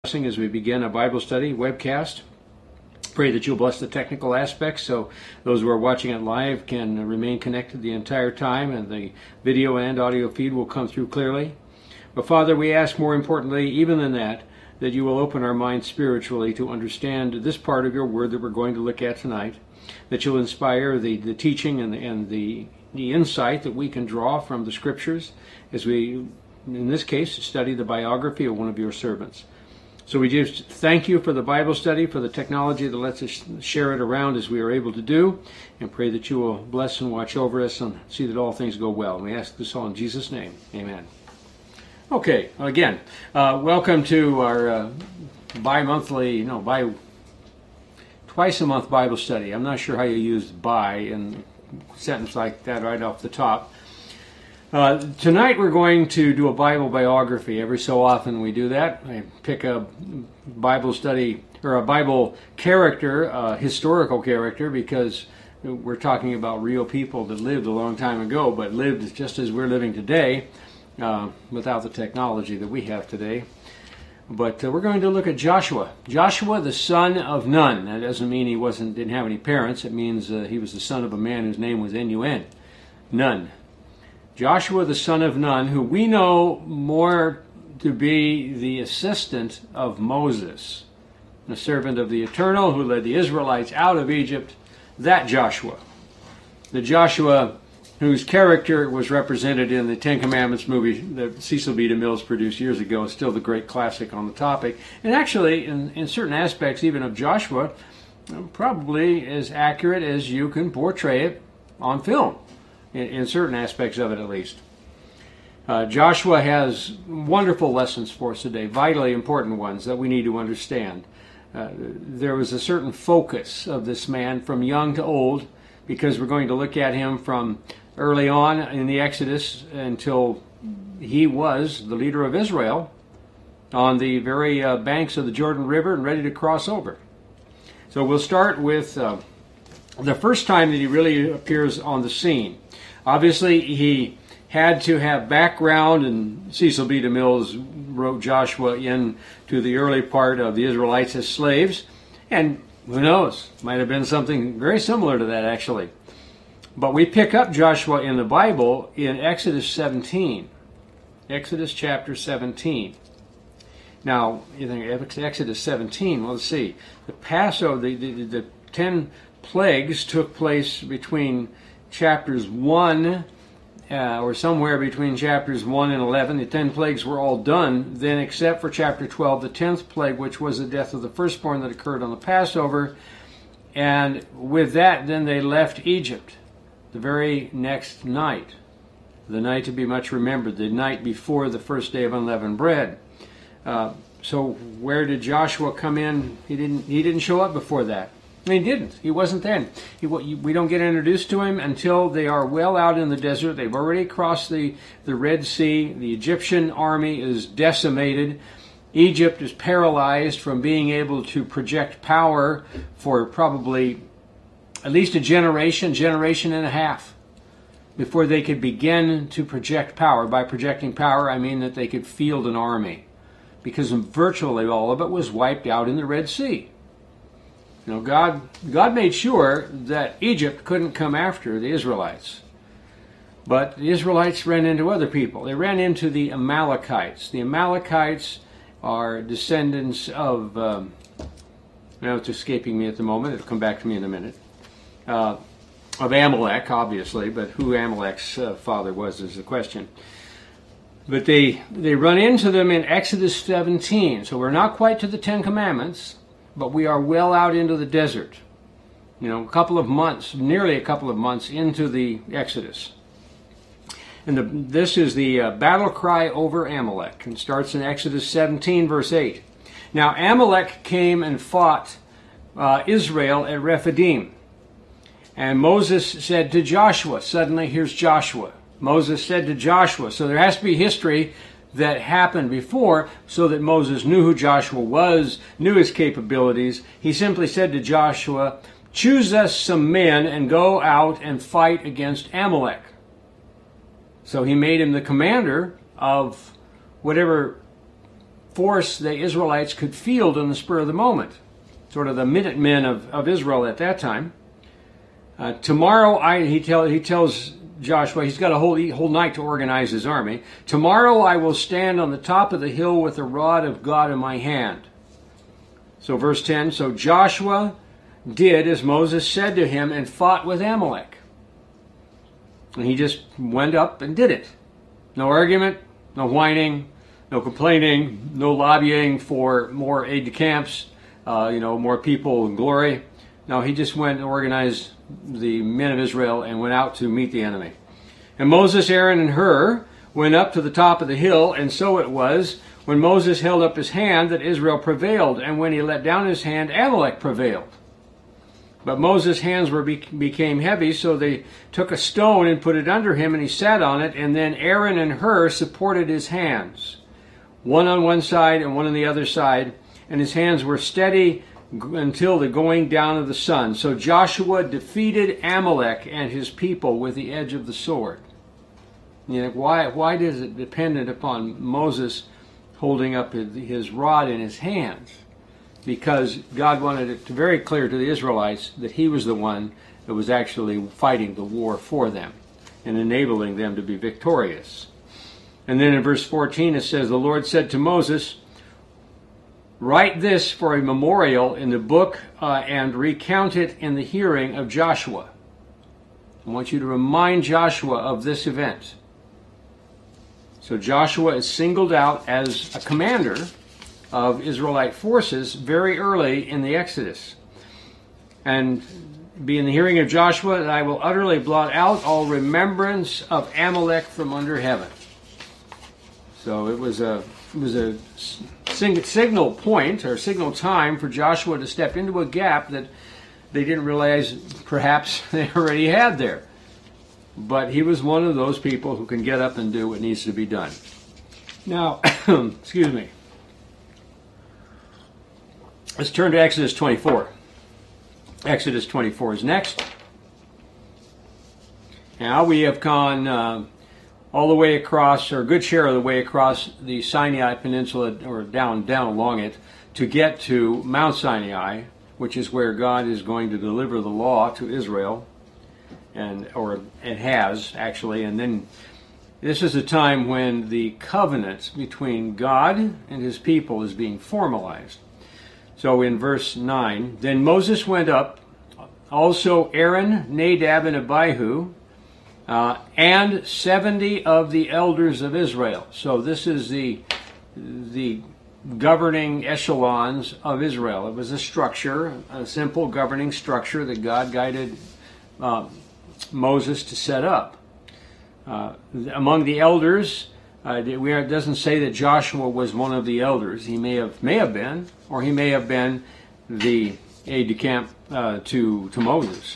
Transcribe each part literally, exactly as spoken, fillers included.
As we begin a Bible study webcast. Pray that you'll bless the technical aspects so those who are watching it live can remain connected the entire time and the video and audio feed will come through clearly. But Father, we ask more importantly, even than that, that you will open our minds spiritually to understand this part of your word that we're going to look at tonight, that you'll inspire the, the teaching and, the, and the, the insight that we can draw from the scriptures as we, in this case, study the biography of one of your servants. So we just thank you for the Bible study, for the technology that lets us share it around as we are able to do, and pray that you will bless and watch over us and see that all things go well. And we ask this all in Jesus' name. Amen. Okay, again, uh, welcome to our uh, bi-monthly, no, bi, twice a month Bible study. I'm not sure how you use bi in a sentence like that right off the top. Uh, tonight we're going to do a Bible biography. Every so often we do that. I pick a Bible study or a Bible character, a historical character, because we're talking about real people that lived a long time ago, but lived just as we're living today, uh, without the technology that we have today. But uh, we're going to look at Joshua. Joshua, the son of Nun. That doesn't mean he wasn't didn't have any parents. It means uh, he was the son of a man whose name was N U N. Nun. Joshua, the son of Nun, who we know more to be the assistant of Moses, the servant of the Eternal who led the Israelites out of Egypt, that Joshua. The Joshua whose character was represented in the Ten Commandments movie that Cecil B. DeMille produced years ago, is still the great classic on the topic. And actually, in, in certain aspects even of Joshua, probably as accurate as you can portray it on film. In, in certain aspects of it, at least. Uh, Joshua has wonderful lessons for us today, vitally important ones that we need to understand. Uh, there was a certain focus of this man from young to old, because we're going to look at him from early on in the Exodus until he was the leader of Israel on the very uh, banks of the Jordan River and ready to cross over. So we'll start with uh, the first time that he really appears on the scene. Obviously, he had to have background, and Cecil B. DeMille wrote Joshua into the early part of the Israelites as slaves, and who knows, might have been something very similar to that, actually. But we pick up Joshua in the Bible in Exodus seventeen. Exodus chapter seventeen. Now, you think Exodus seventeen, well, let's see. The Passover, the, the, the ten plagues took place between chapters one, uh, or somewhere between chapters one and eleven. The ten plagues were all done then, except for chapter twelve, the tenth plague, which was the death of the firstborn that occurred on the Passover. And with that, then they left Egypt the very next night, the night to be much remembered, the night before the first day of unleavened bread. Uh, so where did Joshua come in? He didn't. He didn't show up before that. He didn't. He wasn't then. He, we don't get introduced to him until they are well out in the desert. They've already crossed the, the Red Sea. The Egyptian army is decimated. Egypt is paralyzed from being able to project power for probably at least a generation, generation and a half before they could begin to project power. By projecting power, I mean that they could field an army, because virtually all of it was wiped out in the Red Sea. You know, God, God made sure that Egypt couldn't come after the Israelites. But the Israelites ran into other people. They ran into the Amalekites. The Amalekites are descendants of, um, now it's escaping me at the moment, it'll come back to me in a minute, uh, of Amalek, obviously, but who Amalek's uh, father was is the question. But they, they run into them in Exodus seventeen, so we're not quite to the Ten Commandments, but we are well out into the desert. You know, a couple of months, nearly a couple of months into the Exodus. And the, this is the uh, battle cry over Amalek, and starts in Exodus seventeen, verse eight. Now Amalek came and fought uh, Israel at Rephidim. And Moses said to Joshua, suddenly here's Joshua. Moses said to Joshua, so there has to be history that happened before so that Moses knew who Joshua was, knew his capabilities. He simply said to Joshua, choose us some men and go out and fight against Amalek. So he made him the commander of whatever force the Israelites could field on the spur of the moment, sort of the Minutemen of, of Israel at that time. Uh, tomorrow, I, he, tell, he tells Joshua, he's got a whole, whole night to organize his army. Tomorrow I will stand on the top of the hill with the rod of God in my hand. So verse ten, so Joshua did as Moses said to him and fought with Amalek. And he just went up and did it. No argument, no whining, no complaining, no lobbying for more aide de camps, uh, you know, more people and glory. No, he just went and organized the men of Israel and went out to meet the enemy. And Moses, Aaron, and Hur went up to the top of the hill, and so it was when Moses held up his hand that Israel prevailed, and when he let down his hand, Amalek prevailed. But Moses' hands were became heavy, so they took a stone and put it under him, and he sat on it, and then Aaron and Hur supported his hands, one on one side and one on the other side, and his hands were steady until the going down of the sun. So Joshua defeated Amalek and his people with the edge of the sword. You know, why, why is it dependent upon Moses holding up his, his rod in his hands? Because God wanted it to very clear to the Israelites that he was the one that was actually fighting the war for them and enabling them to be victorious. And then in verse fourteen it says, the Lord said to Moses, write this for a memorial in the book uh, and recount it in the hearing of Joshua. I want you to remind Joshua of this event. So Joshua is singled out as a commander of Israelite forces very early in the Exodus. And be in the hearing of Joshua that I will utterly blot out all remembrance of Amalek from under heaven. So it was a it was a signal point or signal time for Joshua to step into a gap that they didn't realize perhaps they already had there. But he was one of those people who can get up and do what needs to be done. Now, excuse me. Let's turn to Exodus twenty-four. Exodus twenty-four is next. Now we have gone uh, all the way across, or a good share of the way across the Sinai Peninsula, or down down along it, to get to Mount Sinai, which is where God is going to deliver the law to Israel, and or it has actually. And then this is a time when the covenant between God and his people is being formalized. So in verse nine, then Moses went up, also Aaron, Nadab, and Abihu, uh, and seventy of the elders of Israel. So this is the the governing echelons of Israel. It was a structure, a simple governing structure that God guided uh, Moses to set up. Uh, among the elders, uh, we are, it doesn't say that Joshua was one of the elders. He may have may have been, or he may have been the aide de camp uh, to to Moses.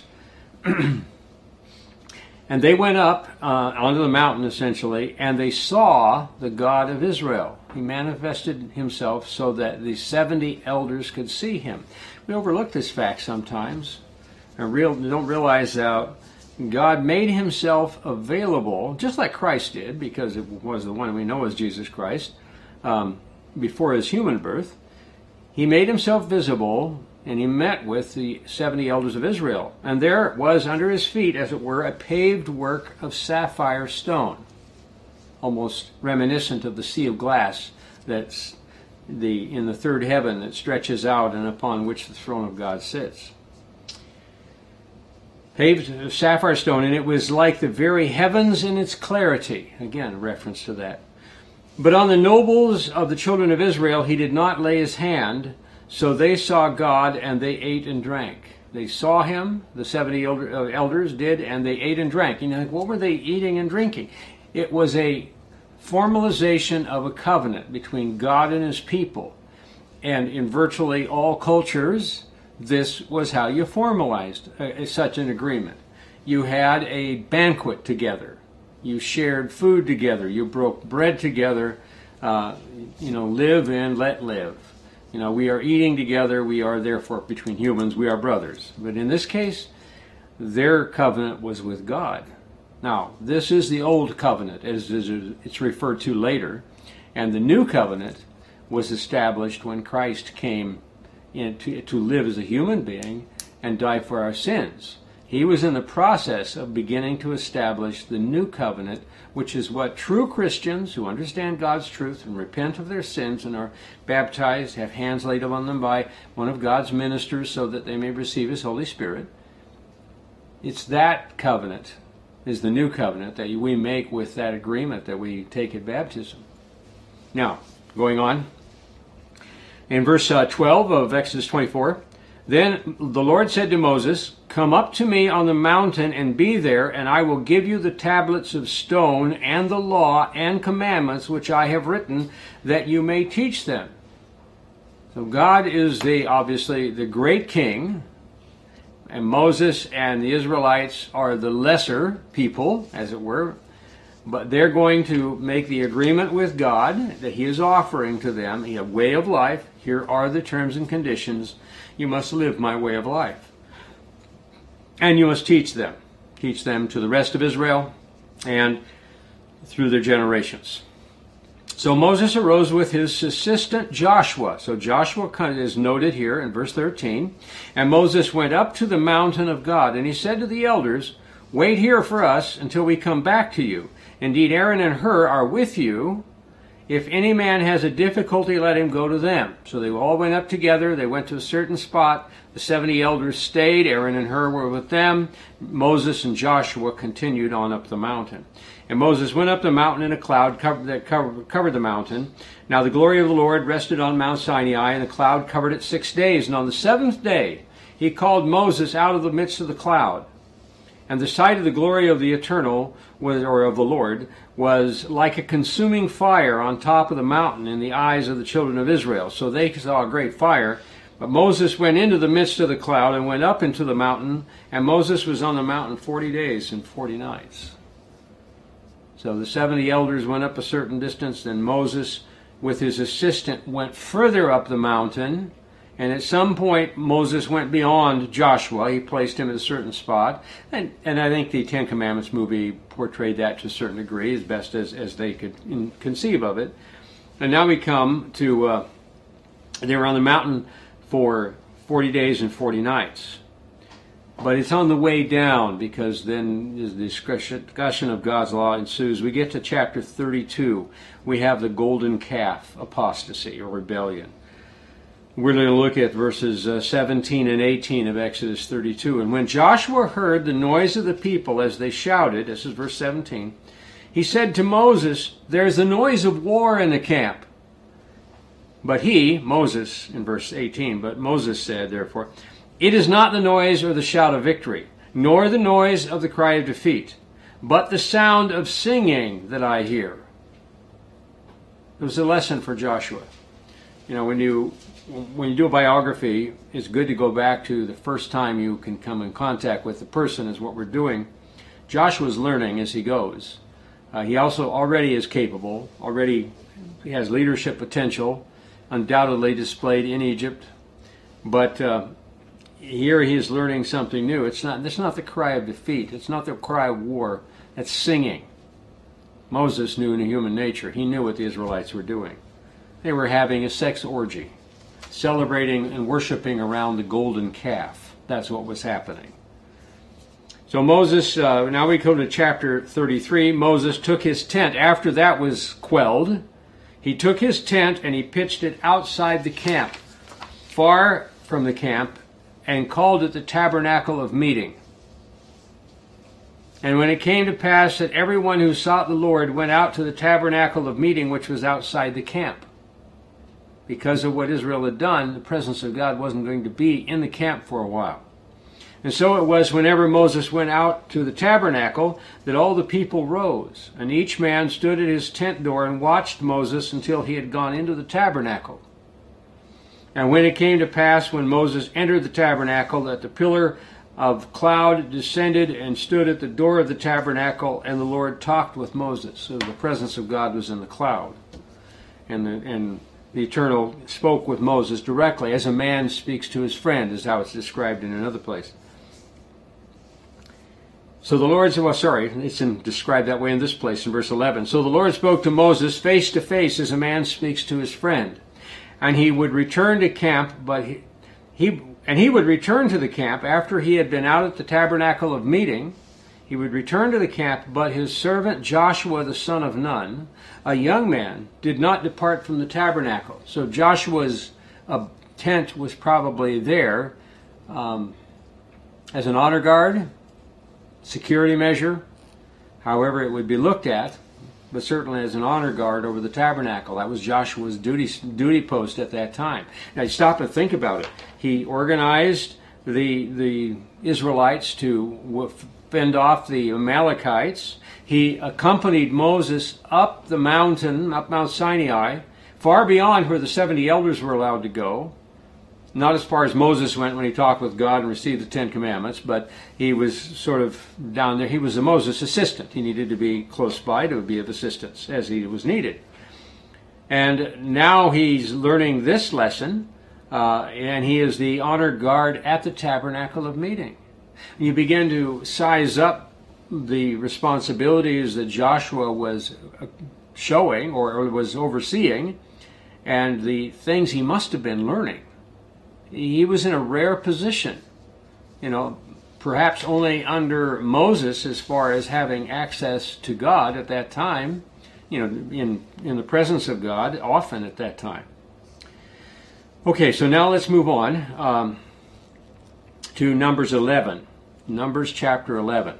And they went up uh, onto the mountain, essentially, and they saw the God of Israel. He manifested himself so that the seventy elders could see him. We overlook this fact sometimes, and real, don't realize that God made himself available, just like Christ did, because it was the one we know as Jesus Christ, um, before his human birth. He made himself visible, and he met with the seventy elders of Israel. And there was under his feet, as it were, a paved work of sapphire stone, almost reminiscent of the sea of glass that's the in the third heaven that stretches out and upon which the throne of God sits. Paved sapphire stone, and it was like the very heavens in its clarity. Again, a reference to that. But on the nobles of the children of Israel he did not lay his hand, so they saw God, and they ate and drank. They saw him, the seventy elder, uh, elders did, and they ate and drank. You know, what were they eating and drinking? It was a formalization of a covenant between God and his people. And in virtually all cultures, this was how you formalized uh, such an agreement. You had a banquet together. You shared food together. You broke bread together. Uh, you know, live and let live. You know, we are eating together. We are therefore, between humans, we are brothers. But in this case, their covenant was with God. Now, this is the old covenant, as it's referred to later. And the new covenant was established when Christ came in to, to live as a human being and die for our sins. He was in the process of beginning to establish the new covenant, which is what true Christians who understand God's truth and repent of their sins and are baptized, have hands laid on them by one of God's ministers so that they may receive His Holy Spirit. It's that covenant is the new covenant that we make with that agreement that we take at baptism. Now, going on, in verse uh, twelve of Exodus twenty-four, then the Lord said to Moses, "Come up to me on the mountain and be there, and I will give you the tablets of stone and the law and commandments which I have written, that you may teach them." So God is the obviously the great king, and Moses and the Israelites are the lesser people, as it were. But they're going to make the agreement with God that He is offering to them a way of life. Here are the terms and conditions. You must live my way of life. And you must teach them. Teach them to the rest of Israel and through their generations. So Moses arose with his assistant Joshua. So Joshua is noted here in verse thirteen. And Moses went up to the mountain of God, and he said to the elders, "Wait here for us until we come back to you. Indeed, Aaron and Hur are with you. If any man has a difficulty, let him go to them." So they all went up together. They went to a certain spot. The seventy elders stayed. Aaron and Hur were with them. Moses and Joshua continued on up the mountain. And Moses went up the mountain in a cloud covered, that covered, covered the mountain. Now the glory of the Lord rested on Mount Sinai, and the cloud covered it six days. And on the seventh day he called Moses out of the midst of the cloud. And the sight of the glory of the Eternal, was, or of the Lord, was like a consuming fire on top of the mountain in the eyes of the children of Israel. So they saw a great fire. But Moses went into the midst of the cloud and went up into the mountain. And Moses was on the mountain forty days and forty nights. So the seventy elders went up a certain distance. Then Moses, with his assistant, went further up the mountain. And at some point, Moses went beyond Joshua. He placed him at a certain spot. And, and I think the Ten Commandments movie portrayed that to a certain degree, as best as, as they could in, conceive of it. And now we come to, uh, they were on the mountain for forty days and forty nights. But it's on the way down, because then the discussion of God's law ensues. We get to chapter thirty-two. We have the golden calf apostasy or rebellion. We're going to look at verses uh, seventeen and eighteen of Exodus thirty-two. And when Joshua heard the noise of the people as they shouted, this is verse seventeen, he said to Moses, "There's the noise of war in the camp." But he, Moses, in verse eighteen, but Moses said, therefore, "It is not the noise or the shout of victory, nor the noise of the cry of defeat, but the sound of singing that I hear." It was a lesson for Joshua. You know, when you when you do a biography, it's good to go back to the first time you can come in contact with the person, is what we're doing. Joshua's learning as he goes. Uh, he also already is capable, already he has leadership potential, undoubtedly displayed in Egypt. But uh, here he is learning something new. It's not, it's not the cry of defeat. It's not the cry of war. It's singing. Moses knew in human nature. He knew what the Israelites were doing. They were having a sex orgy, celebrating and worshiping around the golden calf. That's what was happening. So Moses, uh, now we come to chapter thirty-three. Moses took his tent. After that was quelled, he took his tent and he pitched it outside the camp, far from the camp, and called it the tabernacle of meeting. And when it came to pass that everyone who sought the Lord went out to the tabernacle of meeting, which was outside the camp. Because of what Israel had done, the presence of God wasn't going to be in the camp for a while. And so it was whenever Moses went out to the tabernacle that all the people rose, and each man stood at his tent door and watched Moses until he had gone into the tabernacle. And when it came to pass, when Moses entered the tabernacle, that the pillar of cloud descended and stood at the door of the tabernacle, and the Lord talked with Moses. So the presence of God was in the cloud. And the, and the Eternal spoke with Moses directly, as a man speaks to his friend, is how it's described in another place. So the Lord said, well, sorry, it's in, described that way in this place in verse eleven. So the Lord spoke to Moses face to face as a man speaks to his friend. and he would return to camp, but he, he and he would return to the camp after he had been out at the tabernacle of meeting. He would return to the camp, but his servant Joshua the son of Nun, a young man, did not depart from the tabernacle. So Joshua's uh, tent was probably there um, as an honor guard, security measure, however it would be looked at, but certainly as an honor guard over the tabernacle. That was Joshua's duty duty post at that time. Now you stop and think about it. He organized the the Israelites to fend off the Amalekites. He accompanied Moses up the mountain, up Mount Sinai, far beyond where the seventy elders were allowed to go. Not as far as Moses went when he talked with God and received the Ten Commandments, but he was sort of down there. He was a Moses assistant. He needed to be close by to be of assistance as he was needed. And now he's learning this lesson, uh, and he is the honor guard at the tabernacle of meeting. You begin to size up the responsibilities that Joshua was showing or was overseeing and the things he must have been learning. He was in a rare position, you know, perhaps only under Moses as far as having access to God at that time, you know, in, in the presence of God, often at that time. Okay, so now let's move on um, to Numbers eleven. Numbers chapter eleven.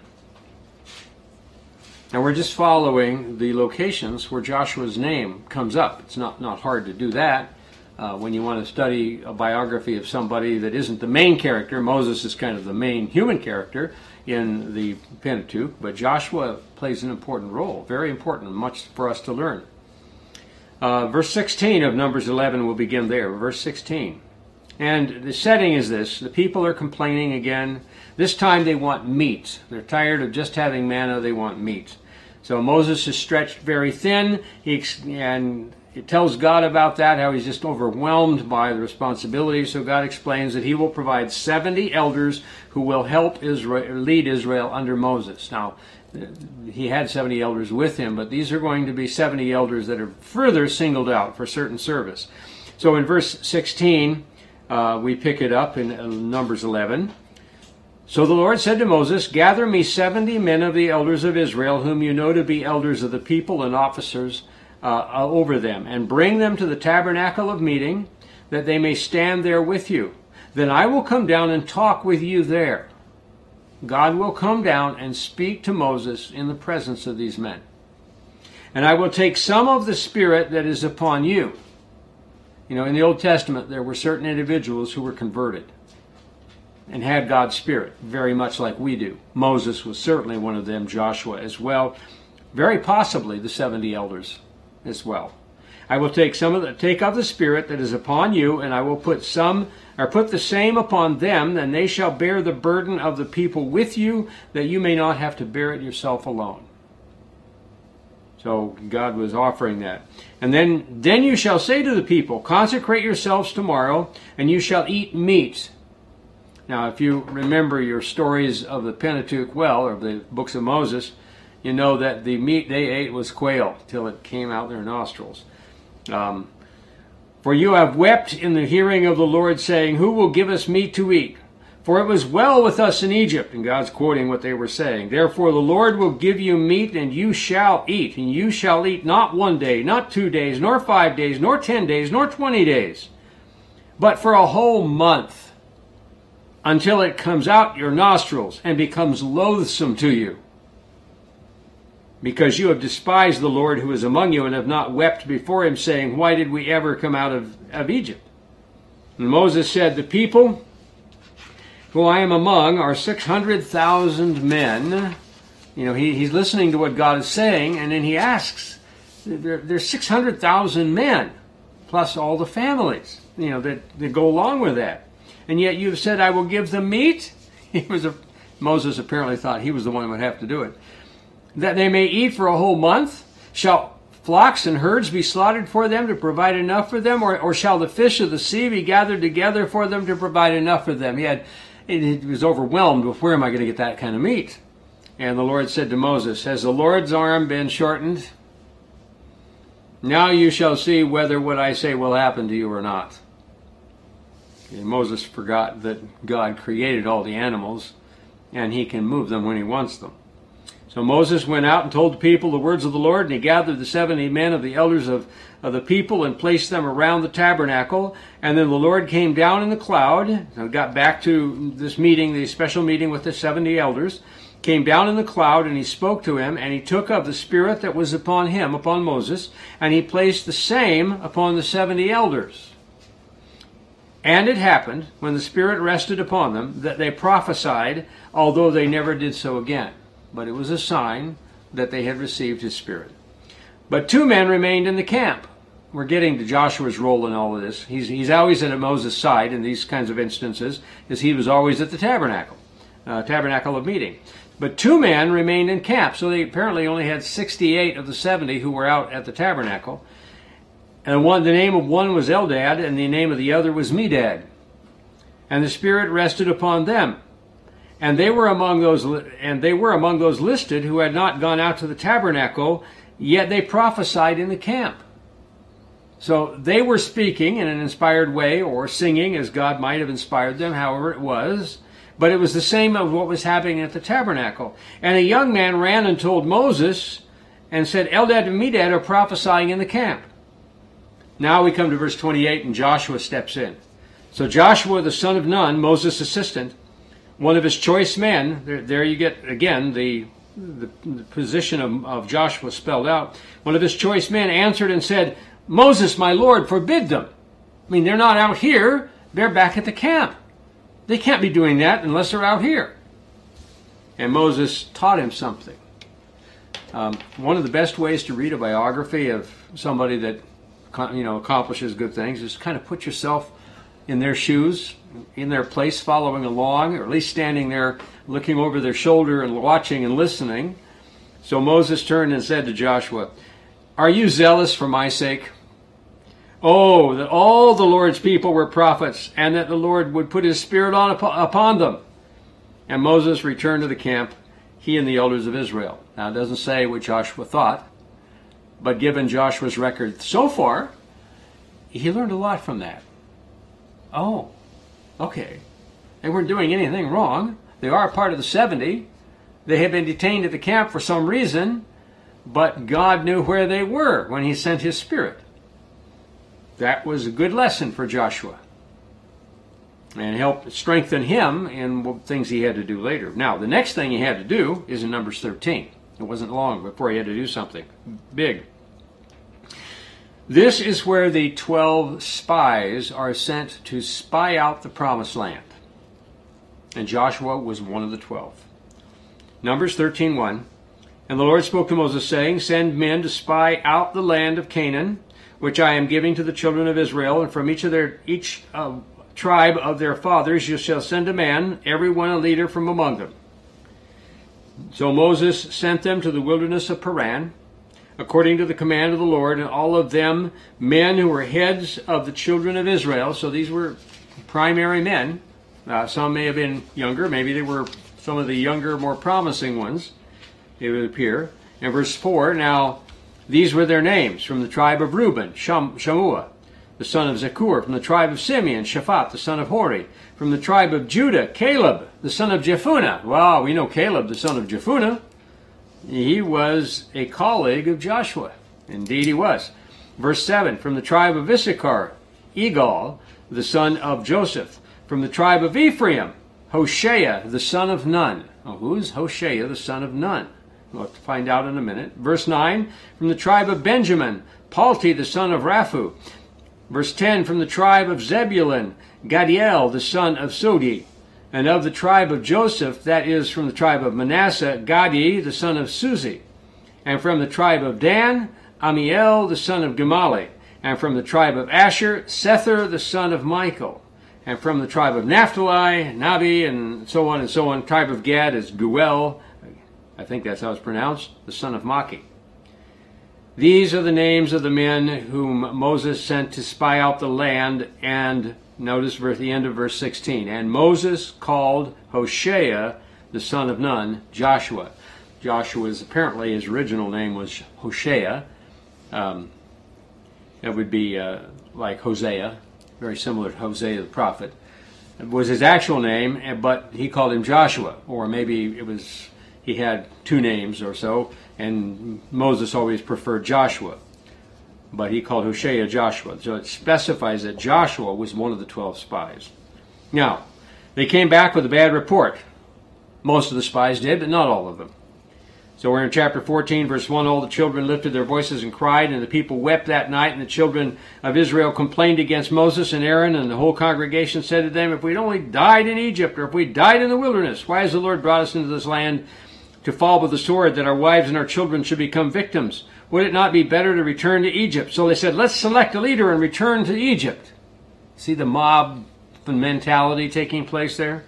Now we're just following the locations where Joshua's name comes up. It's not, not hard to do that. Uh, when you want to study a biography of somebody that isn't the main character, Moses is kind of the main human character in the Pentateuch, but Joshua plays an important role, very important, much for us to learn. Uh, verse sixteen of Numbers eleven will begin there, verse sixteen. And the setting is this: the people are complaining again. This time they want meat. They're tired of just having manna, they want meat. So Moses is stretched very thin, he, and it tells God about that, how he's just overwhelmed by the responsibility. So God explains that he will provide seventy elders who will help Israel, lead Israel under Moses. Now, he had seventy elders with him, but these are going to be seventy elders that are further singled out for certain service. So in verse sixteen, uh, we pick it up in uh, Numbers eleven. So the Lord said to Moses, "Gather me seventy men of the elders of Israel, whom you know to be elders of the people and officers Uh, over them, and bring them to the tabernacle of meeting, that they may stand there with you. Then I will come down and talk with you there." God will come down and speak to Moses in the presence of these men. "And I will take some of the Spirit that is upon you." You know, in the Old Testament, there were certain individuals who were converted and had God's Spirit, very much like we do. Moses was certainly one of them, Joshua as well, very possibly the seventy elders as well. "I will take some of the take of the Spirit that is upon you, and I will put some or put the same upon them, and they shall bear the burden of the people with you, that you may not have to bear it yourself alone." So God was offering that. "And then then you shall say to the people, consecrate yourselves tomorrow, and you shall eat meat." Now, if you remember your stories of the Pentateuch well, or the books of Moses, you know that the meat they ate was quail till it came out their nostrils. Um, "For you have wept in the hearing of the Lord, saying, who will give us meat to eat? For it was well with us in Egypt." And God's quoting what they were saying. "Therefore the Lord will give you meat, and you shall eat. And you shall eat not one day, not two days, nor five days, nor ten days, nor twenty days, but for a whole month, until it comes out your nostrils and becomes loathsome to you. Because you have despised the Lord who is among you, and have not wept before him, saying, why did we ever come out of, of Egypt?" And Moses said, "The people who I am among are six hundred thousand men." You know, he, he's listening to what God is saying, and then he asks, there, there's six hundred thousand men, plus all the families, you know, that, that go along with that. "And yet you have said, I will give them meat?" He was a, Moses apparently thought he was the one who would have to do it. "That they may eat for a whole month? Shall flocks and herds be slaughtered for them to provide enough for them? Or, or shall the fish of the sea be gathered together for them to provide enough for them?" He had, he was overwhelmed with, where am I going to get that kind of meat? And the Lord said to Moses, "Has the Lord's arm been shortened? Now you shall see whether what I say will happen to you or not. And Moses forgot that God created all the animals, and he can move them when he wants them. So Moses went out and told the people the words of the Lord, and he gathered the seventy men of the elders of, of the people and placed them around the tabernacle. And then the Lord came down in the cloud, so got back to this meeting, the special meeting with the seventy elders, came down in the cloud, and he spoke to him, and he took of the Spirit that was upon him, upon Moses, and he placed the same upon the seventy elders. And it happened, when the Spirit rested upon them, that they prophesied, although they never did so again. But it was a sign that they had received his Spirit. But two men remained in the camp. We're getting to Joshua's role in all of this. He's, he's always at Moses' side in these kinds of instances, as he was always at the tabernacle, uh, tabernacle of meeting. But two men remained in camp, so they apparently only had sixty-eight of the seventy who were out at the tabernacle. And one, the name of one was Eldad, and the name of the other was Medad. And the Spirit rested upon them. And they were among those, and they were among those listed who had not gone out to the tabernacle, yet they prophesied in the camp. So they were speaking in an inspired way, or singing as God might have inspired them, however it was. But it was the same of what was happening at the tabernacle. And a young man ran and told Moses and said, Eldad and Medad are prophesying in the camp. Now we come to verse twenty-eight, and Joshua steps in. So Joshua, the son of Nun, Moses' assistant, one of his choice men, there, there you get, again, the, the, the position of, of Joshua spelled out. One of his choice men answered and said, Moses, my Lord, forbid them. I mean, they're not out here. They're back at the camp. They can't be doing that unless they're out here. And Moses taught him something. Um, one of the best ways to read a biography of somebody that you know accomplishes good things is kind of put yourself in their shoes, in their place, following along, or at least standing there looking over their shoulder and watching and listening. So Moses turned and said to Joshua, Are you zealous for my sake? Oh, that all the Lord's people were prophets, and that the Lord would put his Spirit on upon them. And Moses returned to the camp, he and the elders of Israel. Now, it doesn't say what Joshua thought, but given Joshua's record so far, he learned a lot from that. Oh, okay. They weren't doing anything wrong. They are part of the seventy. They had been detained at the camp for some reason, but God knew where they were when he sent his Spirit. That was a good lesson for Joshua, and helped strengthen him in things he had to do later. Now, the next thing he had to do is in Numbers thirteen. It wasn't long before he had to do something big. This is where the twelve spies are sent to spy out the promised land. And Joshua was one of the twelve. Numbers thirteen one. And the Lord spoke to Moses, saying, Send men to spy out the land of Canaan, which I am giving to the children of Israel, and from each of their each uh, tribe of their fathers you shall send a man, every one a leader from among them. So Moses sent them to the wilderness of Paran, according to the command of the Lord, and all of them men who were heads of the children of Israel. So these were primary men. Uh, some may have been younger. Maybe they were some of the younger, more promising ones, it would appear. In verse four, now these were their names. From the tribe of Reuben, Sham- Shammua, the son of Zakur. From the tribe of Simeon, Shaphat, the son of Hori. From the tribe of Judah, Caleb, the son of Jephunneh. Wow, we know Caleb, the son of Jephunneh. He was a colleague of Joshua. Indeed he was. Verse seven, from the tribe of Issachar, Egal, the son of Joseph. From the tribe of Ephraim, Hoshea, the son of Nun. Oh, who is Hoshea, the son of Nun? We'll have to find out in a minute. Verse nine, from the tribe of Benjamin, Palti, the son of Raphu. Verse ten, from the tribe of Zebulun, Gadiel, the son of Sodi. And of the tribe of Joseph, that is from the tribe of Manasseh, Gadi, the son of Suzi. And from the tribe of Dan, Amiel, the son of Gemali. And from the tribe of Asher, Sethur, the son of Michael. And from the tribe of Naphtali, Nabi, and so on and so on. Tribe of Gad is Guel, I think that's how it's pronounced, the son of Maki. These are the names of the men whom Moses sent to spy out the land. And notice at the end of verse sixteen. And Moses called Hoshea, the son of Nun, Joshua. Joshua's, apparently his original name was Hoshea. Um, That would be uh, like Hosea, very similar to Hosea the prophet. It was his actual name, but he called him Joshua, or maybe it was he had two names or so, and Moses always preferred Joshua, but he called Hoshea Joshua. So it specifies that Joshua was one of the twelve spies. Now, they came back with a bad report. Most of the spies did, but not all of them. So we're in chapter fourteen, verse one. All the children lifted their voices and cried, and the people wept that night, and the children of Israel complained against Moses and Aaron, and the whole congregation said to them, if we'd only died in Egypt, or if we died in the wilderness, why has the Lord brought us into this land to fall with the sword, that our wives and our children should become victims? Would it not be better to return to Egypt? So they said, let's select a leader and return to Egypt. See the mob mentality taking place there?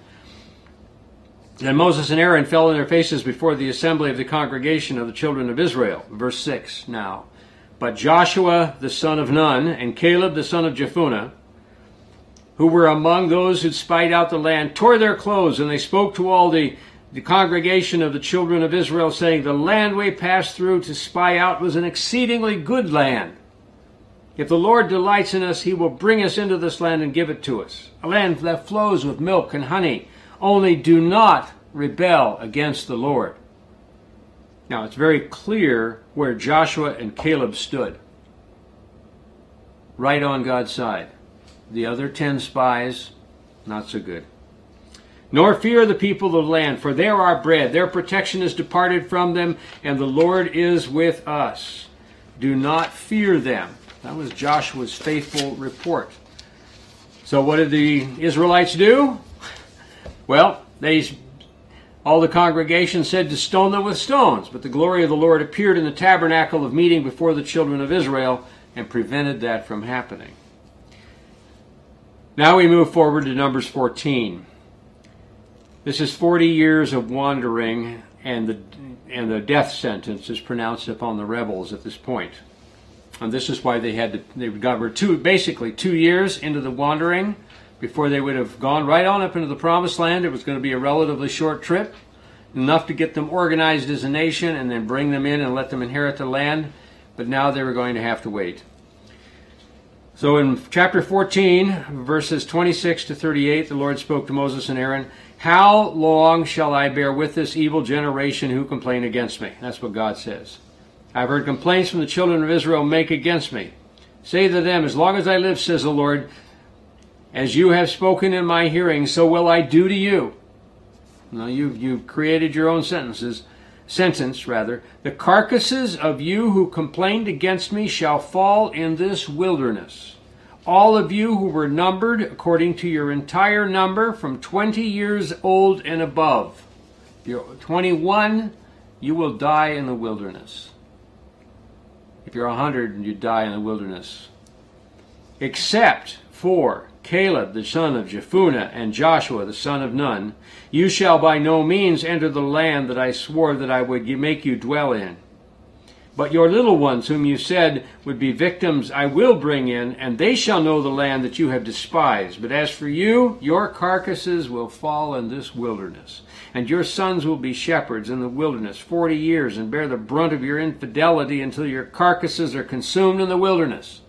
Then Moses and Aaron fell on their faces before the assembly of the congregation of the children of Israel. Verse six now. But Joshua the son of Nun and Caleb the son of Jephunneh, who were among those who spied out the land, tore their clothes, and they spoke to all the, the congregation of the children of Israel, saying, the land we passed through to spy out was an exceedingly good land. If the Lord delights in us, he will bring us into this land and give it to us, a land that flows with milk and honey. Only do not rebel against the Lord. Now, it's very clear where Joshua and Caleb stood. Right on God's side. The other ten spies, not so good. Nor fear the people of the land, for they are our bread. Their protection is departed from them, and the Lord is with us. Do not fear them. That was Joshua's faithful report. So what did the Israelites do? Well, they, all the congregation said to stone them with stones, but the glory of the Lord appeared in the tabernacle of meeting before the children of Israel and prevented that from happening. Now we move forward to Numbers fourteen. This is forty years of wandering, and the, and the death sentence is pronounced upon the rebels at this point. And this is why they had to, they were two, basically two years into the wandering, before they would have gone right on up into the promised land. It was going to be a relatively short trip, enough to get them organized as a nation and then bring them in and let them inherit the land. But now they were going to have to wait. So in chapter fourteen, verses twenty-six to thirty-eight, the Lord spoke to Moses and Aaron, how long shall I bear with this evil generation who complain against me? That's what God says. I've heard complaints from the children of Israel make against me. Say to them, as long as I live, says the Lord, as you have spoken in my hearing, so will I do to you. Now you've, you've created your own sentences, sentence rather. The carcasses of you who complained against me shall fall in this wilderness. All of you who were numbered according to your entire number from twenty years old and above. If you're twenty-one, you will die in the wilderness. If you're one hundred, you die in the wilderness. Except for Caleb the son of Jephunneh and Joshua the son of Nun, you shall by no means enter the land that I swore that I would make you dwell in. But your little ones, whom you said would be victims, I will bring in, and they shall know the land that you have despised. But as for you, your carcasses will fall in this wilderness, and your sons will be shepherds in the wilderness forty years, and bear the brunt of your infidelity until your carcasses are consumed in the wilderness.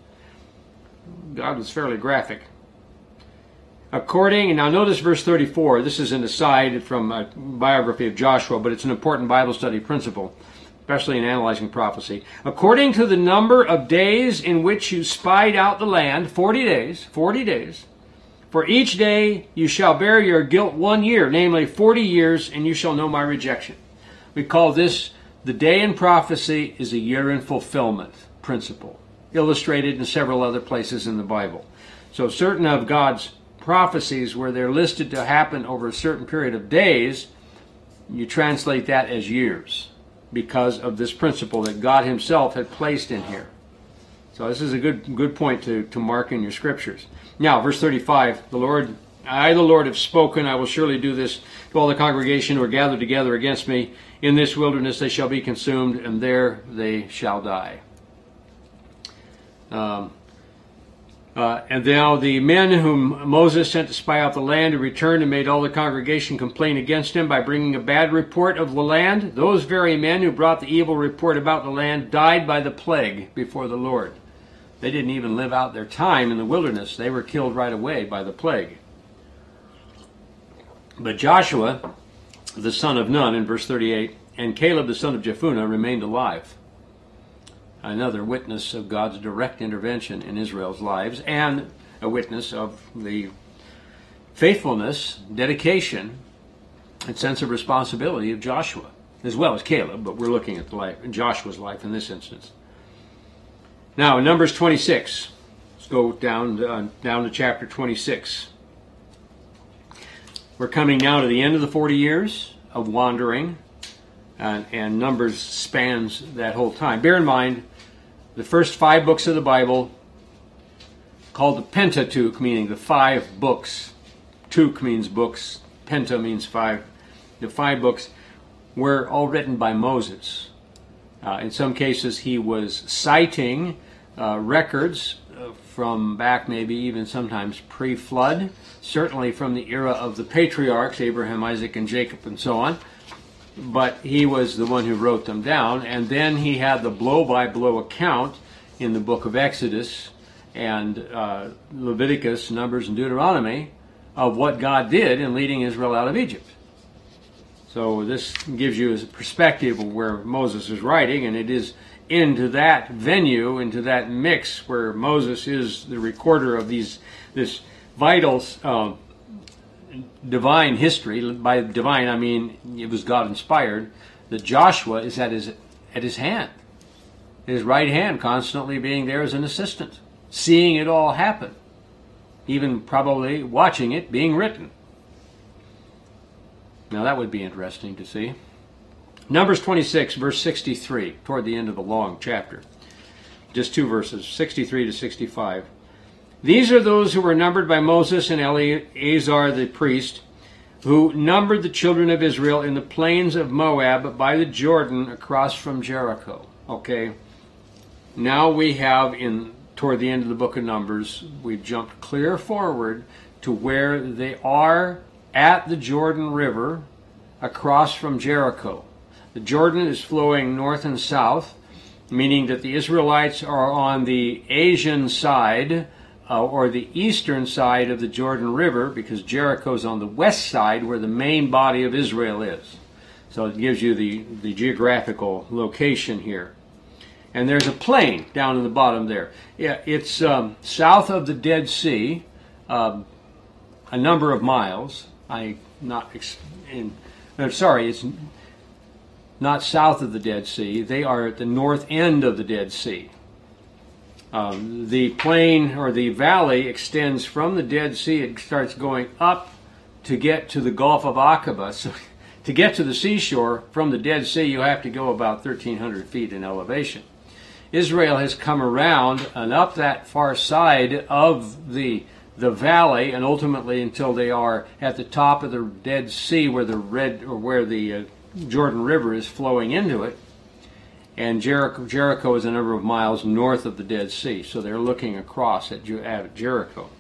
God was fairly graphic. According, and now notice verse thirty-four. This is an aside from a biography of Joshua, but it's an important Bible study principle, especially in analyzing prophecy. According to the number of days in which you spied out the land, forty days, forty days, for each day you shall bear your guilt one year, namely forty years, and you shall know my rejection. We call this the day in prophecy is a year in fulfillment principle, illustrated in several other places in the Bible. So certain of God's prophecies where they're listed to happen over a certain period of days, you translate that as years because of this principle that God himself had placed in here. So this is a good good point to, to mark in your scriptures. Now, verse thirty-five, the Lord, I the Lord have spoken, I will surely do this to all the congregation who are gathered together against me. In this wilderness they shall be consumed, and there they shall die. Um, Uh, and now the men whom Moses sent to spy out the land had returned and made all the congregation complain against him by bringing a bad report of the land. Those very men who brought the evil report about the land died by the plague before the Lord. They didn't even live out their time in the wilderness. They were killed right away by the plague. But Joshua, the son of Nun, in verse thirty-eight, and Caleb, the son of Jephunneh, remained alive. Another witness of God's direct intervention in Israel's lives, and a witness of the faithfulness, dedication, and sense of responsibility of Joshua, as well as Caleb, but we're looking at the life, Joshua's life in this instance. Now, in Numbers twenty-six, let's go down, uh, down to chapter twenty-six. We're coming now to the end of the forty years of wandering, and, and Numbers spans that whole time. Bear in mind, the first five books of the Bible, called the Pentateuch, meaning the five books. Tuch means books, Penta means five. The five books were all written by Moses. Uh, in some cases, he was citing uh, records uh, from back maybe even sometimes pre-flood, certainly from the era of the patriarchs, Abraham, Isaac, and Jacob, and so on. But he was the one who wrote them down. And then he had the blow-by-blow account in the book of Exodus and uh, Leviticus, Numbers, and Deuteronomy of what God did in leading Israel out of Egypt. So this gives you a perspective of where Moses is writing, and it is into that venue, into that mix where Moses is the recorder of these this vital uh, divine history. By divine, I mean it was God inspired. That Joshua is at his at his hand, his right hand, constantly being there as an assistant, seeing it all happen, even probably watching it being written. Now that would be interesting to see. Numbers twenty-six, verse sixty-three, toward the end of the long chapter. Just two verses, sixty-three to sixty-five. These are those who were numbered by Moses and Eleazar the priest, who numbered the children of Israel in the plains of Moab by the Jordan across from Jericho. Okay, now we have, in toward the end of the book of Numbers, we've jumped clear forward to where they are at the Jordan River across from Jericho. The Jordan is flowing north and south, meaning that the Israelites are on the Asian side uh, or the eastern side of the Jordan River, because Jericho is on the west side where the main body of Israel is. So it gives you the, the geographical location here. And there's a plain down in the bottom there. Yeah, it's um, south of the Dead Sea, um, a number of miles. I not ex- in, I'm sorry, it's not south of the Dead Sea. They are at the north end of the Dead Sea. Um, the plain or the valley extends from the Dead Sea. It starts going up to get to the Gulf of Aqaba. So to get to the seashore from the Dead Sea, you have to go about thirteen hundred feet in elevation. Israel has come around and up that far side of the the valley, and ultimately until they are at the top of the Dead Sea, where the red or where the uh, Jordan River is flowing into it. And Jericho, Jericho is a number of miles north of the Dead Sea, so they're looking across at, at Jericho.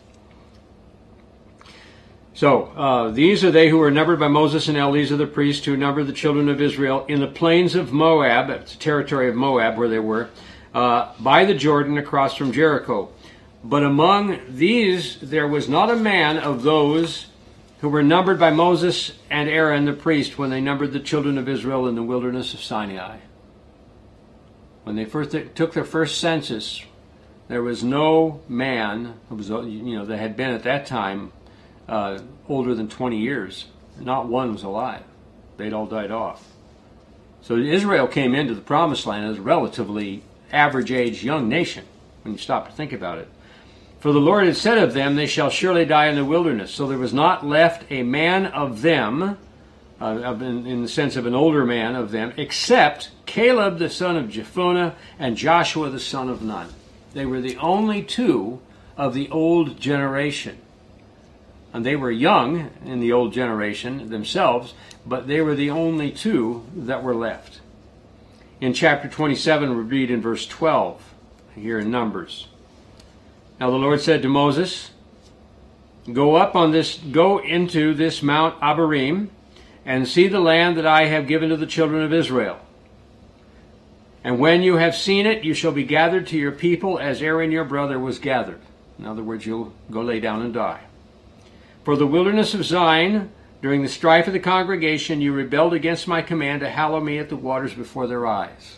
So uh, these are they who were numbered by Moses and Eleazar the priest, who numbered the children of Israel in the plains of Moab, that's the territory of Moab where they were, uh, by the Jordan across from Jericho. But among these there was not a man of those who were numbered by Moses and Aaron the priest when they numbered the children of Israel in the wilderness of Sinai. When they first took their first census, there was no man who was, you know, that had been at that time uh, older than twenty years. Not one was alive. They'd all died off. So Israel came into the Promised Land as a relatively average-age young nation, when you stop to think about it. For the Lord had said of them, they shall surely die in the wilderness. So there was not left a man of them, uh, in, in the sense of an older man of them, except Caleb the son of Jephunneh and Joshua the son of Nun. They were the only two of the old generation. And they were young in the old generation themselves, but they were the only two that were left. In chapter twenty-seven, we read in verse twelve, here in Numbers. Now the Lord said to Moses, Go up on this, go into this Mount Abarim, and see the land that I have given to the children of Israel. And when you have seen it, you shall be gathered to your people as Aaron your brother was gathered. In other words, you'll go lay down and die. For the wilderness of Zin, during the strife of the congregation, you rebelled against my command to hallow me at the waters before their eyes.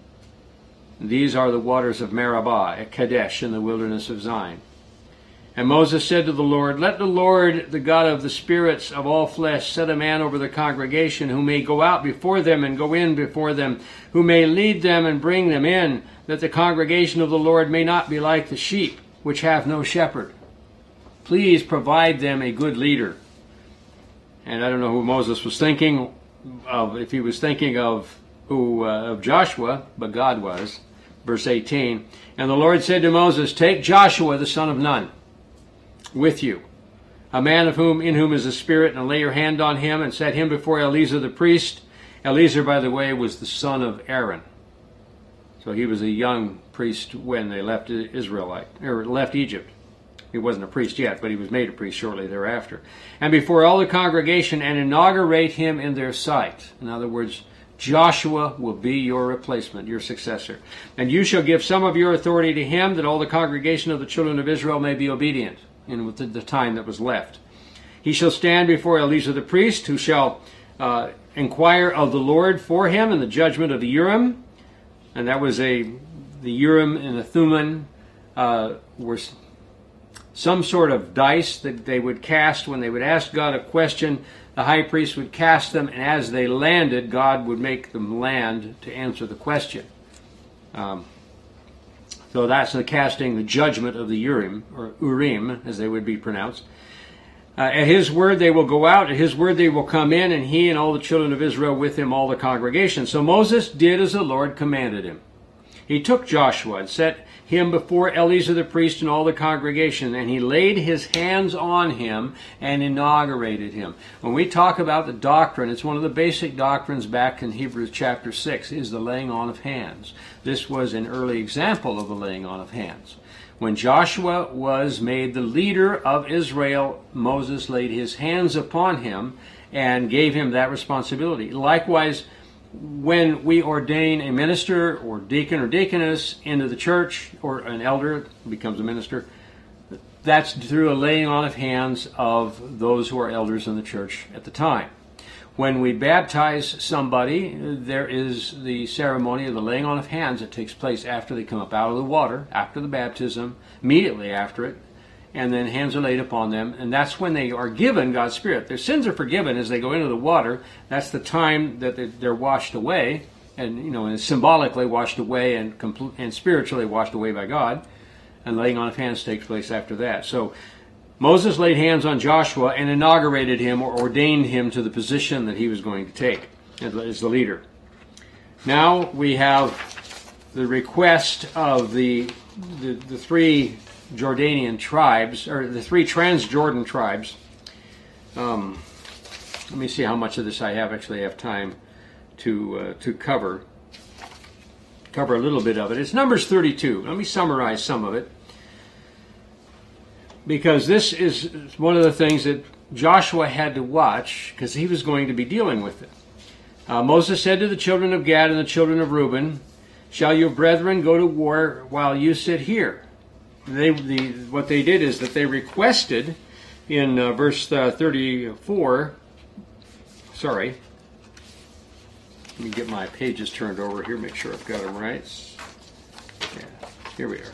These are the waters of Meribah at Kadesh in the wilderness of Zin. And Moses said to the Lord, Let the Lord, the God of the spirits of all flesh, set a man over the congregation, who may go out before them and go in before them, who may lead them and bring them in, that the congregation of the Lord may not be like the sheep, which have no shepherd. Please provide them a good leader. And I don't know who Moses was thinking of, if he was thinking of who uh, of Joshua, but God was. Verse eighteen, And the Lord said to Moses, Take Joshua the son of Nun with you, a man of whom in whom is the Spirit, and lay your hand on him, and set him before Eleazar the priest. Eleazar, by the way, was the son of Aaron. So he was a young priest when they left Israelite, or left Egypt. He wasn't a priest yet, but he was made a priest shortly thereafter. And before all the congregation, and inaugurate him in their sight. In other words, Joshua will be your replacement, your successor. And you shall give some of your authority to him, that all the congregation of the children of Israel may be obedient in the, the time that was left. He shall stand before Eleazar the priest, who shall uh, inquire of the Lord for him in the judgment of the Urim. And that was a, the Urim and the Thummim uh, were some sort of dice that they would cast when they would ask God a question. The high priest would cast them, and as they landed, God would make them land to answer the question. Um, so that's the casting, the judgment of the Urim, or Urim, as they would be pronounced. Uh, at his word they will go out, at his word they will come in, and he and all the children of Israel with him, all the congregation. So Moses did as the Lord commanded him. He took Joshua and set him before Eleazar the priest and all the congregation, and he laid his hands on him and inaugurated him. When we talk about the doctrine, it's one of the basic doctrines back in Hebrews chapter six, is the laying on of hands. This was an early example of the laying on of hands. When Joshua was made the leader of Israel, Moses laid his hands upon him and gave him that responsibility. Likewise, when we ordain a minister or deacon or deaconess into the church, or an elder becomes a minister, that's through a laying on of hands of those who are elders in the church at the time. When we baptize somebody, there is the ceremony of the laying on of hands that takes place after they come up out of the water, after the baptism, immediately after it, and then hands are laid upon them, and that's when they are given God's Spirit. Their sins are forgiven as they go into the water. That's the time that they're washed away, and you know, and symbolically washed away and compl- and spiritually washed away by God. And laying on of hands takes place after that. So Moses laid hands on Joshua and inaugurated him, or ordained him to the position that he was going to take as the leader. Now we have the request of the the, the three Jordanian tribes, or the three Transjordan tribes. Um, let me see how much of this I have actually have time to uh, to cover. Cover a little bit of it. It's Numbers thirty-two. Let me summarize some of it, because this is one of the things that Joshua had to watch, because he was going to be dealing with it. Uh, Moses said to the children of Gad and the children of Reuben, "Shall your brethren go to war while you sit here?" They, the, what they did is that they requested in uh, verse uh, thirty-four, sorry, let me get my pages turned over here, make sure I've got them right. Yeah, here we are.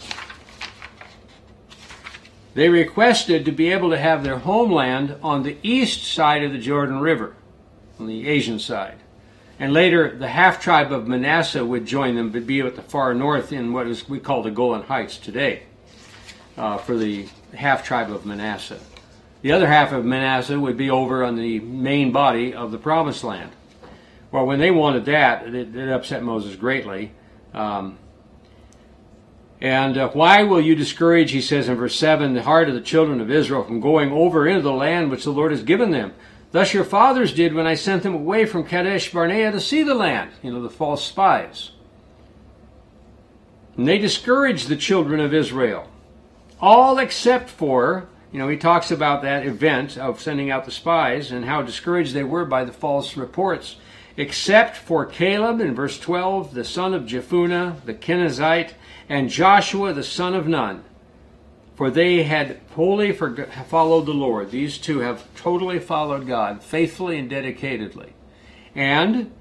They requested to be able to have their homeland on the east side of the Jordan River, on the Asian side. And later, the half-tribe of Manasseh would join them, but be at the far north in what is we call the Golan Heights today. Uh, for the half-tribe of Manasseh. The other half of Manasseh would be over on the main body of the Promised Land. Well, when they wanted that, it, it upset Moses greatly. Um, and uh, why will you discourage, he says in verse seven, the heart of the children of Israel from going over into the land which the Lord has given them? Thus your fathers did when I sent them away from Kadesh Barnea to see the land, you know, the false spies. And they discouraged the children of Israel. All except for, you know, he talks about that event of sending out the spies and how discouraged they were by the false reports. except for Caleb, in verse twelve, the son of Jephunneh, the Kenizzite, and Joshua, the son of Nun. For they had wholly followed the Lord. These two have totally followed God, faithfully and dedicatedly. And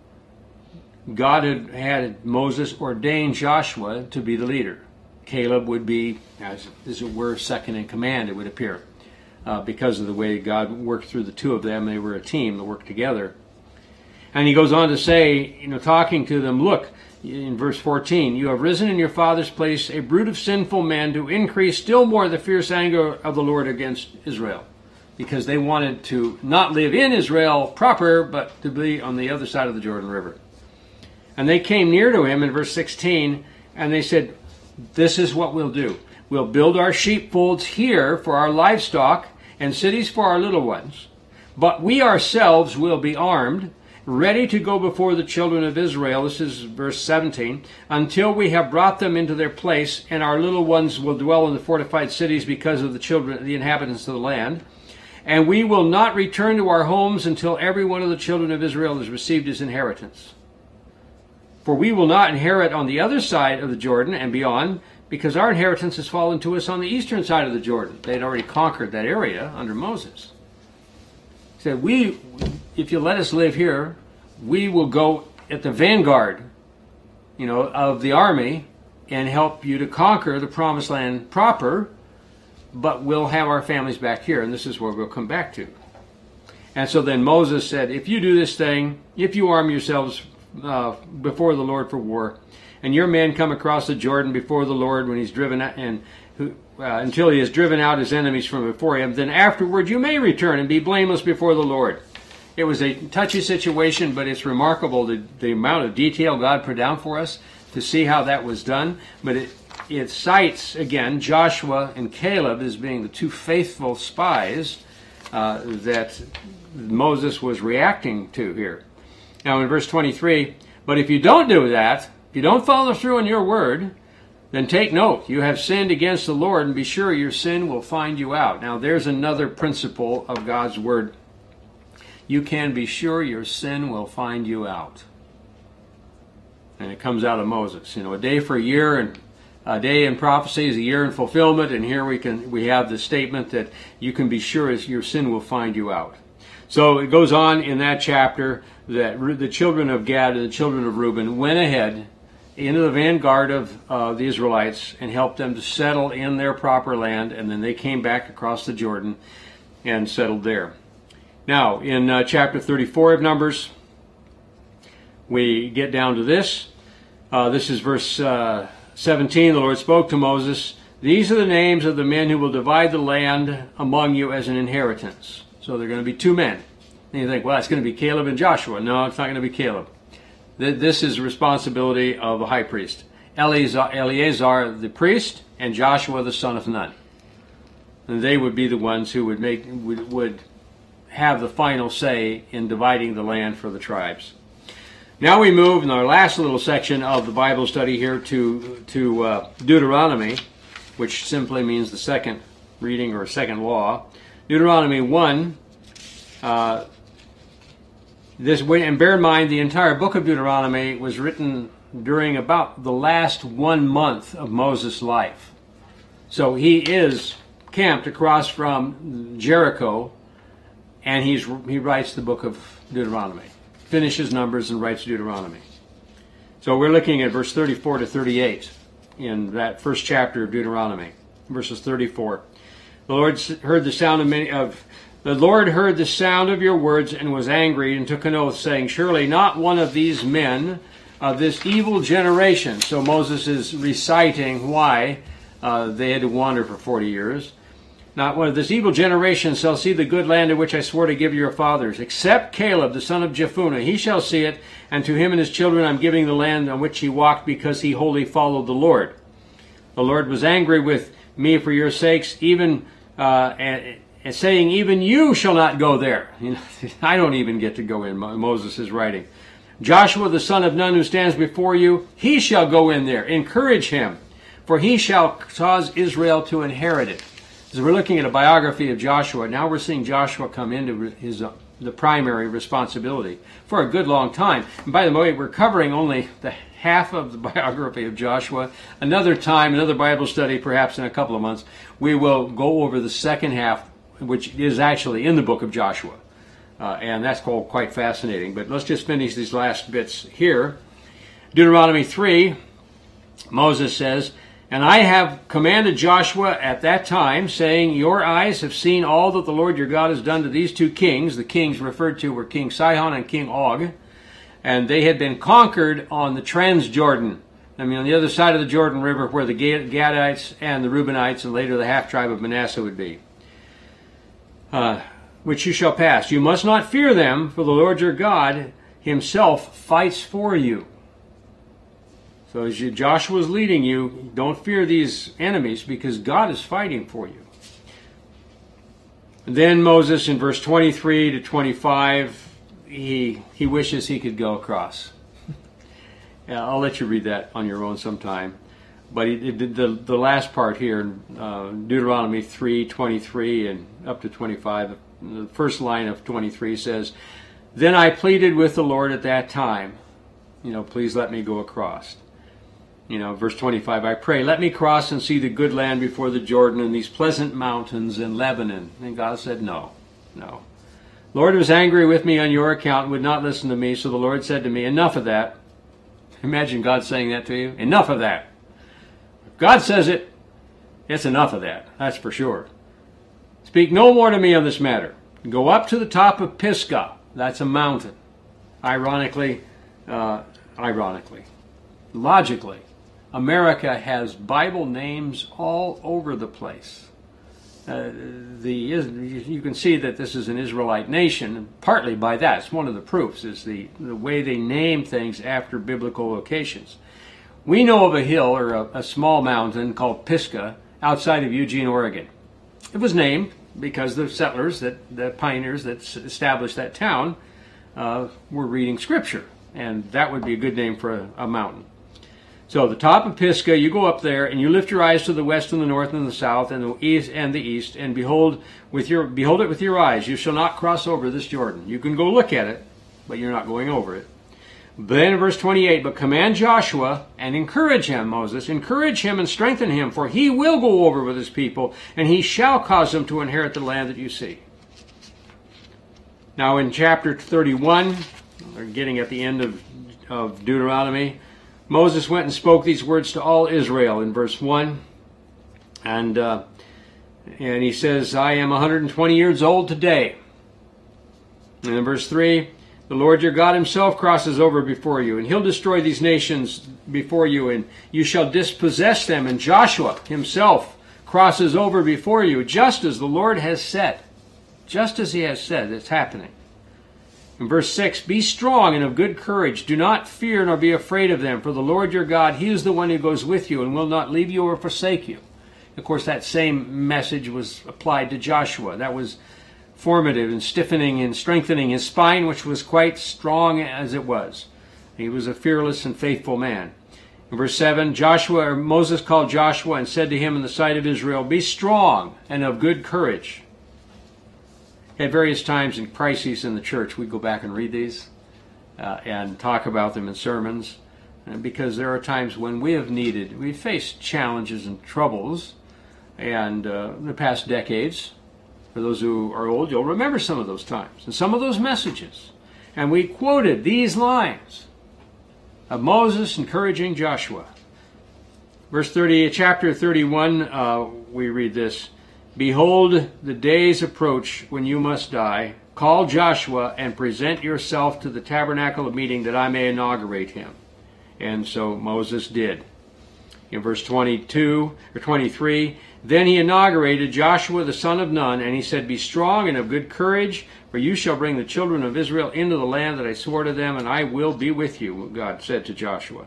God had had Moses ordain Joshua to be the leader. Caleb would be, as, as it were, second in command, it would appear, uh, because of the way God worked through the two of them. They were a team that worked together. And he goes on to say, you know, talking to them, look, in verse fourteen, you have risen in your father's place a brood of sinful men to increase still more the fierce anger of the Lord against Israel. Because they wanted to not live in Israel proper, but to be on the other side of the Jordan River. And they came near to him in verse sixteen, and they said, this is what we'll do. We'll build our sheepfolds here for our livestock and cities for our little ones. But we ourselves will be armed, ready to go before the children of Israel, this is verse seventeen, until we have brought them into their place, and our little ones will dwell in the fortified cities because of the children, the inhabitants of the land. And we will not return to our homes until every one of the children of Israel has received his inheritance. For we will not inherit on the other side of the Jordan and beyond, because our inheritance has fallen to us on the eastern side of the Jordan. They'd already conquered that area under Moses. He said, we, if you let us live here, we will go at the vanguard, you know, of the army and help you to conquer the promised land proper, but we'll have our families back here, and this is where we'll come back to. And so then Moses said, if you do this thing, if you arm yourselves uh, before the Lord for war, and your men come across the Jordan before the Lord when he's driven out, and who, uh, until he has driven out his enemies from before him, then afterward you may return and be blameless before the Lord. It was a touchy situation, but it's remarkable the, the amount of detail God put down for us to see how that was done. But it, it cites, again, Joshua and Caleb as being the two faithful spies uh, that Moses was reacting to here. Now in verse twenty-three, but if you don't do that, if you don't follow through on your word, then take note, you have sinned against the Lord, and be sure your sin will find you out. Now there's another principle of God's word. You can be sure your sin will find you out. And it comes out of Moses. You know, a day for a year, and a day in prophecy is a year in fulfillment. And here we can we have the statement that you can be sure your sin will find you out. So it goes on in that chapter that the children of Gad and the children of Reuben went ahead into the vanguard of uh, the Israelites and helped them to settle in their proper land. And then they came back across the Jordan and settled there. Now, in uh, chapter thirty-four of Numbers, we get down to this. Uh, this is verse uh, seventeen. The Lord spoke to Moses, these are the names of the men who will divide the land among you as an inheritance. So there are going to be two men. And you think, well, it's going to be Caleb and Joshua. No, it's not going to be Caleb. This is the responsibility of the high priest. Eleazar the priest and Joshua the son of Nun. And they would be the ones who would make would, would have the final say in dividing the land for the tribes. Now we move in our last little section of the Bible study here to, to uh, Deuteronomy, which simply means the second reading or second law. Deuteronomy one, uh, this, and bear in mind the entire book of Deuteronomy was written during about the last one month of Moses' life. So he is camped across from Jericho, and he's, he writes the book of Deuteronomy, finishes Numbers and writes Deuteronomy. So we're looking at verse thirty-four to thirty-eight in that first chapter of Deuteronomy, verses thirty-four. The Lord heard the sound of many of the Lord heard the sound of your words and was angry and took an oath, saying, surely not one of these men of this evil generation. So Moses is reciting why uh, they had to wander for forty years. Not one of this evil generation shall see the good land in which I swore to give your fathers, except Caleb, the son of Jephunneh. He shall see it, and to him and his children I'm giving the land on which he walked, because he wholly followed the Lord. The Lord was angry with me for your sakes, even uh, and, and saying, even you shall not go there. You know, I don't even get to go in, Moses is writing. Joshua, the son of Nun, who stands before you, he shall go in there. Encourage him, for he shall cause Israel to inherit it. So we're looking at a biography of Joshua. Now we're seeing Joshua come into his uh, the primary responsibility for a good long time. And by the way, we're covering only the half of the biography of Joshua. Another time, another Bible study, perhaps in a couple of months, we will go over the second half, which is actually in the book of Joshua. Uh, and that's called quite fascinating. But let's just finish these last bits here. Deuteronomy three, Moses says, "And I have commanded Joshua at that time, saying, Your eyes have seen all that the Lord your God has done to these two kings." The kings referred to were King Sihon and King Og. And they had been conquered on the Transjordan. I mean, on the other side of the Jordan River, where the Gadites and the Reubenites and later the half-tribe of Manasseh would be. Uh, which you shall pass. You must not fear them, for the Lord your God himself fights for you. So as you, Joshua is leading you, don't fear these enemies, because God is fighting for you. And then Moses, in verse twenty-three to twenty-five, he he wishes he could go across. Yeah, I'll let you read that on your own sometime. But he, it, the the last part here, uh, Deuteronomy three twenty-three and up to twenty-five, the first line of twenty-three says, "Then I pleaded with the Lord at that time, you know, please let me go across." You know, verse twenty-five, "I pray, let me cross and see the good land before the Jordan and these pleasant mountains in Lebanon." And God said, no, no. "The Lord was angry with me on your account and would not listen to me. So the Lord said to me, enough of that." Imagine God saying that to you. Enough of that. If God says it, it's enough of that. That's for sure. "Speak no more to me on this matter. Go up to the top of Pisgah." That's a mountain. Ironically, uh, ironically, logically, America has Bible names all over the place. Uh, the you can see that this is an Israelite nation, partly by that. It's one of the proofs, is the, the way they name things after biblical locations. We know of a hill, or a, a small mountain called Pisgah, outside of Eugene, Oregon. It was named because the settlers, that the pioneers that established that town, uh, were reading Scripture. And that would be a good name for a, a mountain. So the top of Pisgah, you go up there, and you lift your eyes to the west and the north and the south and the east and the east, and behold with your behold it with your eyes. You shall not cross over this Jordan. You can go look at it, but you're not going over it. Then in verse twenty-eight, "But command Joshua and encourage him," Moses, "encourage him and strengthen him, for he will go over with his people, and he shall cause them to inherit the land that you see." Now in chapter thirty-one, we're getting at the end of, of Deuteronomy, Moses went and spoke these words to all Israel in verse one. And uh, and he says, "I am one hundred twenty years old today." And in verse three, "The Lord your God himself crosses over before you, and he'll destroy these nations before you, and you shall dispossess them. And Joshua himself crosses over before you, just as the Lord has said." Just as he has said, it's happening. In verse six, "Be strong and of good courage. Do not fear nor be afraid of them. For the Lord your God, he is the one who goes with you and will not leave you or forsake you." Of course, that same message was applied to Joshua. That was formative and stiffening and strengthening his spine, which was quite strong as it was. He was a fearless and faithful man. In verse seven, Joshua, or Moses called Joshua and said to him in the sight of Israel, "Be strong and of good courage." At various times in crises in the church, we go back and read these uh, and talk about them in sermons, uh, because there are times when we have needed, we've faced challenges and troubles, and uh, in the past decades, for those who are old, you'll remember some of those times and some of those messages. And we quoted these lines of Moses encouraging Joshua. Verse thirty, chapter thirty-one, uh, we read this. "Behold, the days approach when you must die. Call Joshua and present yourself to the tabernacle of meeting, that I may inaugurate him." And so Moses did. In verse twenty-two or twenty-three, "Then he inaugurated Joshua the son of Nun, and he said, Be strong and of good courage, for you shall bring the children of Israel into the land that I swore to them, and I will be with you," God said to Joshua.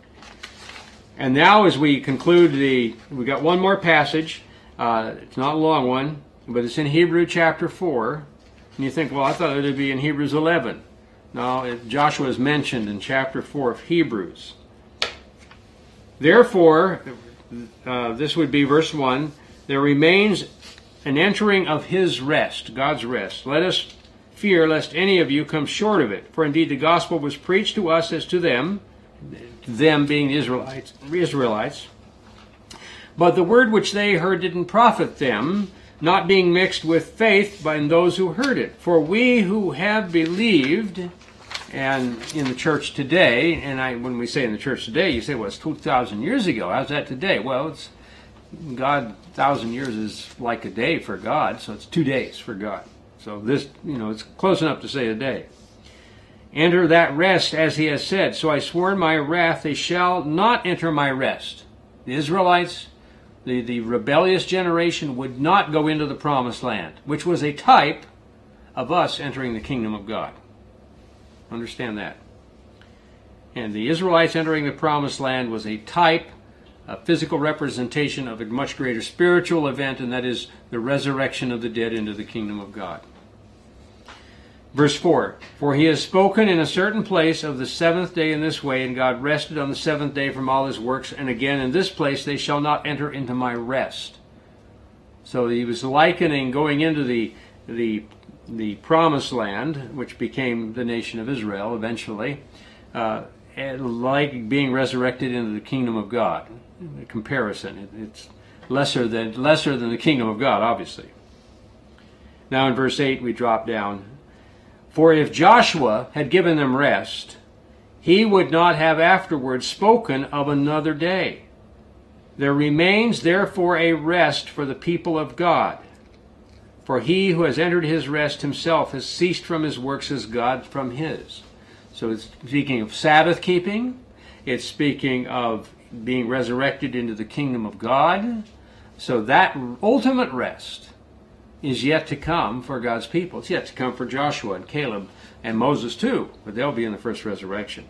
And now as we conclude the, we got one more passage. Uh, it's not a long one, but it's in Hebrew chapter four. And you think, well, I thought it would be in Hebrews eleven. No, it, Joshua is mentioned in chapter four of Hebrews. "Therefore," uh, this would be verse one, There remains an entering of his rest, God's rest. Let us fear lest any of you come short of it. For indeed the gospel was preached to us as to them, them being the Israelites, Israelites. But the word which they heard didn't profit them, not being mixed with faith by those who heard it. For we who have believed, and in the church today, and I, when we say in the church today, you say, well, it's two thousand years ago. How's that today? Well, it's God, one thousand years is like a day for God, so it's two days for God. So this, you know, it's close enough to say a day. Enter that rest, as he has said. So I swore in my wrath, they shall not enter my rest. The Israelites, the, the rebellious generation, would not go into the promised land, which was a type of us entering the kingdom of God. Understand that. And the Israelites entering the promised land was a type, a physical representation of a much greater spiritual event, and that is the resurrection of the dead into the kingdom of God. Verse four, for he has spoken in a certain place of the seventh day in this way, and God rested on the seventh day from all his works, and again in this place they shall not enter into my rest. So he was likening going into the the the promised land, which became the nation of Israel eventually, uh, like being resurrected into the kingdom of God. A comparison, it, it's lesser than lesser than the kingdom of God, obviously. Now in verse eight we drop down. For if Joshua had given them rest, he would not have afterwards spoken of another day. There remains therefore a rest for the people of God. For he who has entered his rest himself has ceased from his works as God from his. So it's speaking of Sabbath keeping. It's speaking of being resurrected into the kingdom of God. So that ultimate rest is yet to come for God's people. It's yet to come for Joshua and Caleb and Moses too, but they'll be in the first resurrection.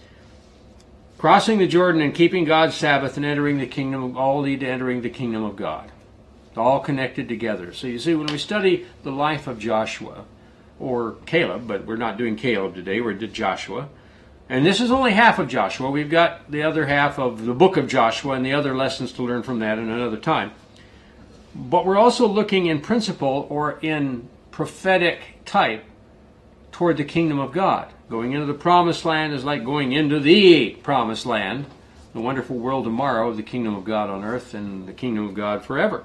Crossing the Jordan and keeping God's Sabbath and entering the kingdom, all lead to entering the kingdom of God. It's all connected together. So you see, when we study the life of Joshua, or Caleb, but we're not doing Caleb today, we're doing Joshua. And this is only half of Joshua. We've got the other half of the book of Joshua and the other lessons to learn from that in another time. But we're also looking in principle or in prophetic type toward the kingdom of God. Going into the promised land is like going into the promised land, the wonderful world tomorrow of the kingdom of God on earth and the kingdom of God forever.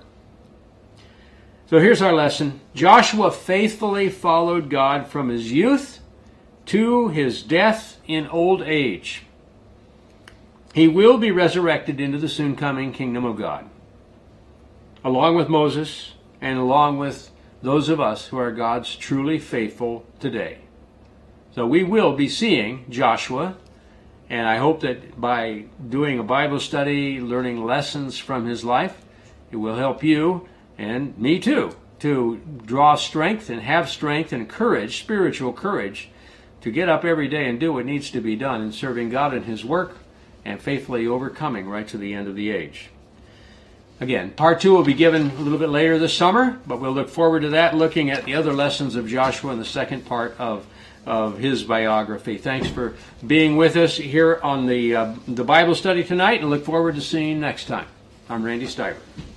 So here's our lesson. Joshua faithfully followed God from his youth to his death in old age. He will be resurrected into the soon coming kingdom of God, along with Moses and along with those of us who are God's truly faithful today. So we will be seeing Joshua, and I hope that by doing a Bible study, learning lessons from his life, it will help you and me too to draw strength and have strength and courage, spiritual courage, to get up every day and do what needs to be done in serving God in his work and faithfully overcoming right to the end of the age. Again, part two will be given a little bit later this summer, but we'll look forward to that, looking at the other lessons of Joshua in the second part of, of his biography. Thanks for being with us here on the, uh, the Bible study tonight, and look forward to seeing you next time. I'm Randy Stiver.